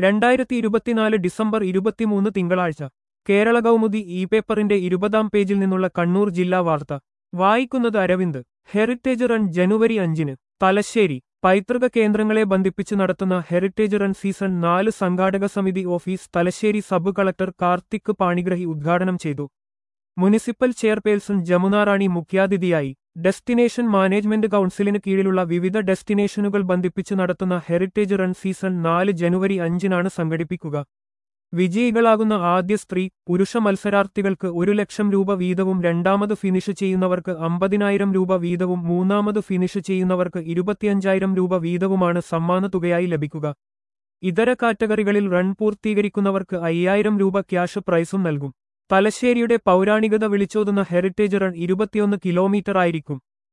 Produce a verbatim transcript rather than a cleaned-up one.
രണ്ടായിരത്തി ഇരുപത്തിനാല് ഡിസംബർ ഇരുപത്തിമൂന്ന് തിങ്കളാഴ്ച കേരള കൗമുദി ഇ പേപ്പറിന്റെ ഇരുപതാം പേജിൽ നിന്നുള്ള കണ്ണൂർ ജില്ലാ വാർത്ത വായിക്കുന്നത് അരവിന്ദ്. ഹെറിറ്റേജ് റൺ ജനുവരി അഞ്ചിന് തലശ്ശേരി. പൈതൃക കേന്ദ്രങ്ങളെ ബന്ധിപ്പിച്ച് നടത്തുന്ന ഹെറിറ്റേജ് റൺ സീസൺ നാല് സംഘാടക സമിതി office Thalassery sub collector Karthik Panigrahi ഉദ്ഘാടനം ചെയ്തു. മുനിസിപ്പൽ ചെയർപേഴ്സൺ ജമുന റാണി മുഖ്യാതിഥിയായി. ഡെസ്റ്റിനേഷൻ മാനേജ്മെന്റ് കൗൺസിലിന് കീഴിലുള്ള വിവിധ ഡെസ്റ്റിനേഷനുകൾ ബന്ധിപ്പിച്ച് നടത്തുന്ന ഹെറിറ്റേജ് റൺ സീസൺ നാല് ജനുവരി അഞ്ചിനാണ് സംഘടിപ്പിക്കുക. വിജയികളാകുന്ന ആദ്യ സ്ത്രീ, പുരുഷ മത്സരാർത്ഥികൾക്ക് ഒരു ലക്ഷം രൂപ വീതവും രണ്ടാമത് ഫിനിഷ് ചെയ്യുന്നവർക്ക് അമ്പതിനായിരം രൂപ വീതവും മൂന്നാമത് ഫിനിഷ് ചെയ്യുന്നവർക്ക് ഇരുപത്തിയഞ്ചായിരം രൂപ വീതവുമാണ് സമ്മാനത്തുകയായി ലഭിക്കുക. ഇതര കാറ്റഗറികളിൽ റൺ പൂർത്തീകരിക്കുന്നവർക്ക് അയ്യായിരം രൂപ ക്യാഷ് പ്രൈസും നൽകും. തലശ്ശേരിയുടെ പൗരാണികത വിളിച്ചോതുന്ന ഹെറിറ്റേജ് റൺ ഇരുപത്തിയൊന്ന് കിലോമീറ്റർ ആയിരിക്കും.